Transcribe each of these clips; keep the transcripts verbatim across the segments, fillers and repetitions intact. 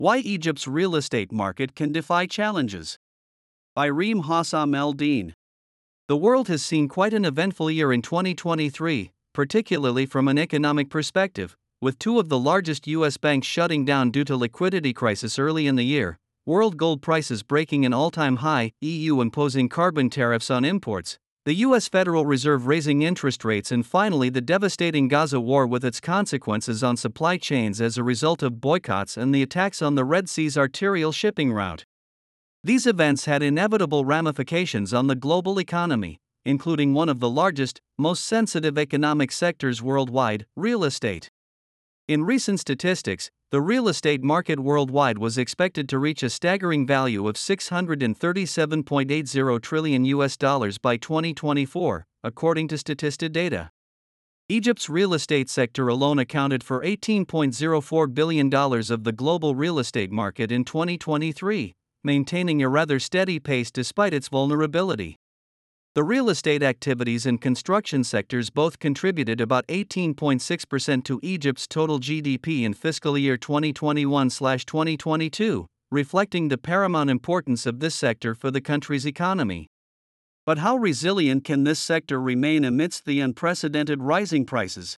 Why Egypt's Real Estate Market Can Defy Challenges. By Reem Hossam El Deen. The world has seen quite an eventful year in twenty twenty-three, particularly from an economic perspective, with two of the largest U S banks shutting down due to liquidity crisis early in the year, world gold prices breaking an all-time high, E U imposing carbon tariffs on imports, the U S Federal Reserve raising interest rates, and finally the devastating Gaza war with its consequences on supply chains as a result of boycotts and the attacks on the Red Sea's arterial shipping route. These events had inevitable ramifications on the global economy, including one of the largest, most sensitive economic sectors worldwide, real estate. In recent statistics, the real estate market worldwide was expected to reach a staggering value of six hundred thirty-seven point eight zero trillion U S dollars by twenty twenty-four, according to Statista data. Egypt's real estate sector alone accounted for eighteen point zero four billion dollars of the global real estate market in twenty twenty-three, maintaining a rather steady pace despite its vulnerability. The real estate activities and construction sectors both contributed about eighteen point six percent to Egypt's total G D P in fiscal year twenty twenty-one to twenty twenty-two, reflecting the paramount importance of this sector for the country's economy. But how resilient can this sector remain amidst the unprecedented rising prices?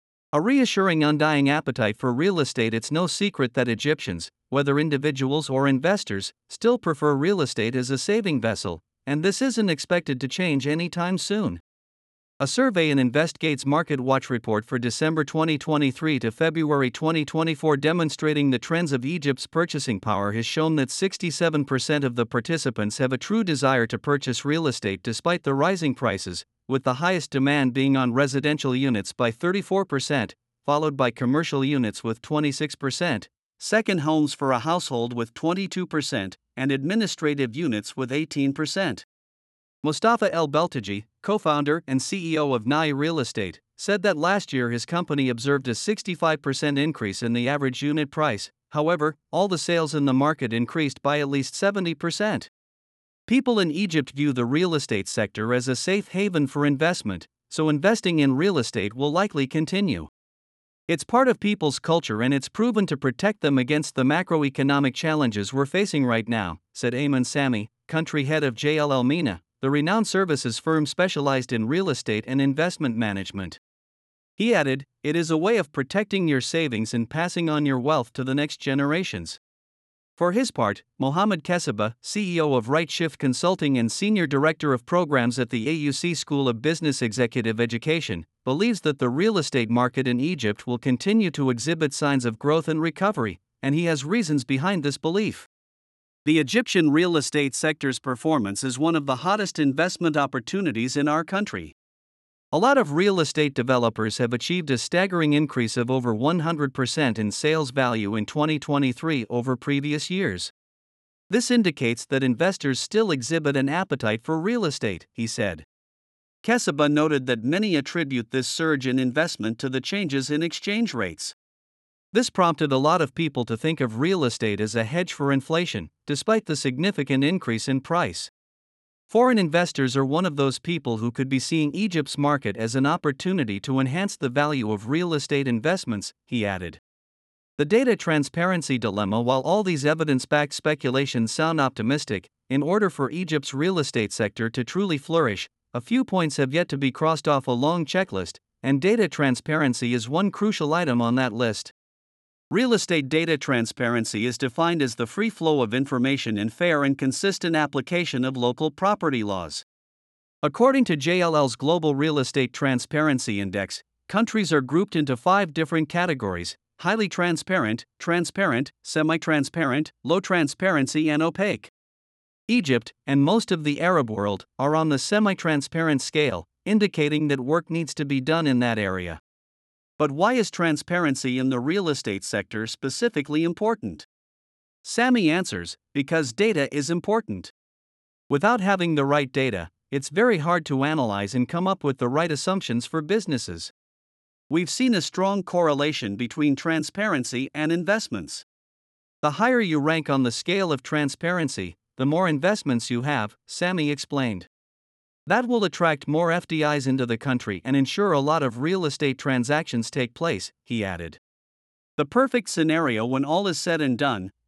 A reassuring undying appetite for real estate. It's no secret that Egyptians, whether individuals or investors, still prefer real estate as a saving vessel, and this isn't expected to change anytime soon. A survey in InvestGate's Market Watch report for December twenty twenty-three to February twenty twenty-four demonstrating the trends of Egypt's purchasing power has shown that sixty-seven percent of the participants have a true desire to purchase real estate despite the rising prices, with the highest demand being on residential units by thirty-four percent, followed by commercial units with twenty-six percent, second homes for a household with twenty-two percent, and administrative units with eighteen percent. Mustafa El Beltaji, co-founder and C E O of Nai Real Estate, said that last year his company observed a sixty-five percent increase in the average unit price. However, all the sales in the market increased by at least seventy percent. People in Egypt view the real estate sector as a safe haven for investment, so investing in real estate will likely continue. It's part of people's culture and it's proven to protect them against the macroeconomic challenges we're facing right now, said Ayman Sami, country head of J L L MENA, the renowned services firm specialized in real estate and investment management. He added, "It is a way of protecting your savings and passing on your wealth to the next generations." For his part, Mohammed Kessaba, C E O of Right Shift Consulting and Senior Director of Programs at the A U C School of Business Executive Education, believes that the real estate market in Egypt will continue to exhibit signs of growth and recovery, and he has reasons behind this belief. The Egyptian real estate sector's performance is one of the hottest investment opportunities in our country. A lot of real estate developers have achieved a staggering increase of over one hundred percent in sales value in twenty twenty-three over previous years. This indicates that investors still exhibit an appetite for real estate, he said. Kessaba noted that many attribute this surge in investment to the changes in exchange rates. This prompted a lot of people to think of real estate as a hedge for inflation, despite the significant increase in price. Foreign investors are one of those people who could be seeing Egypt's market as an opportunity to enhance the value of real estate investments, he added. The data transparency dilemma. While all these evidence-backed speculations sound optimistic, in order for Egypt's real estate sector to truly flourish, a few points have yet to be crossed off a long checklist, and data transparency is one crucial item on that list. Real estate data transparency is defined as the free flow of information and fair and consistent application of local property laws. According to J L L's Global Real Estate Transparency Index, countries are grouped into five different categories: highly transparent, transparent, semi-transparent, low transparency, and opaque. Egypt, and most of the Arab world, are on the semi-transparent scale, indicating that work needs to be done in that area. But why is transparency in the real estate sector specifically important? Sami answers, because data is important. Without having the right data, it's very hard to analyze and come up with the right assumptions for businesses. We've seen a strong correlation between transparency and investments. The higher you rank on the scale of transparency, the more investments you have, Sami explained. That will attract more F D Is into the country and ensure a lot of real estate transactions take place, he added. The perfect scenario when all is said and done,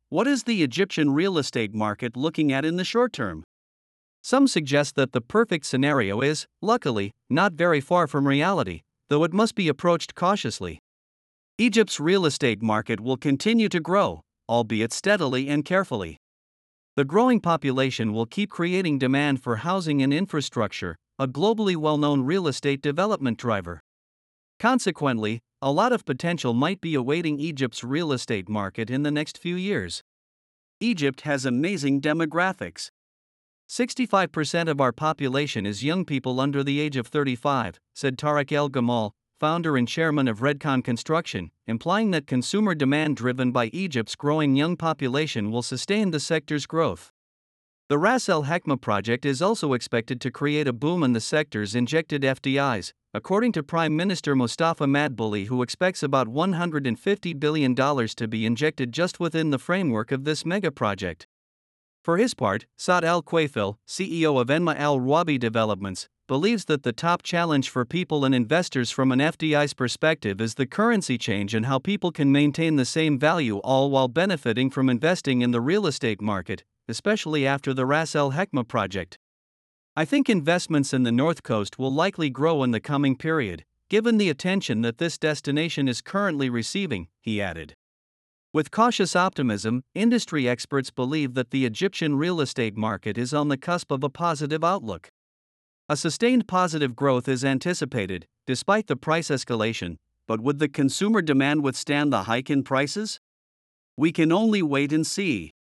What is the Egyptian real estate market looking at in the short term? Some suggest that the perfect scenario is, luckily, not very far from reality, though it must be approached cautiously. Egypt's real estate market will continue to grow, albeit steadily and carefully. The growing population will keep creating demand for housing and infrastructure, a globally well-known real estate development driver. Consequently, a lot of potential might be awaiting Egypt's real estate market in the next few years. Egypt has amazing demographics. sixty-five percent of our population is young people under the age of thirty-five, said Tariq El Gamal, founder and chairman of Redcon Construction, implying that consumer demand driven by Egypt's growing young population will sustain the sector's growth. The Ras Al Hekma project is also expected to create a boom in the sector's injected F D Is, according to Prime Minister Mustafa Madbouly, who expects about one hundred fifty billion dollars to be injected just within the framework of this mega project. For his part, Saad Al Quaifil, C E O of Enma Al Rawabi Developments, believes that the top challenge for people and investors from an F D I's perspective is the currency change and how people can maintain the same value all while benefiting from investing in the real estate market, especially after the Ras Al Hekma project. I think investments in the North Coast will likely grow in the coming period, given the attention that this destination is currently receiving, he added. With cautious optimism, industry experts believe that the Egyptian real estate market is on the cusp of a positive outlook. A sustained positive growth is anticipated, despite the price escalation, but would the consumer demand withstand the hike in prices? We can only wait and see.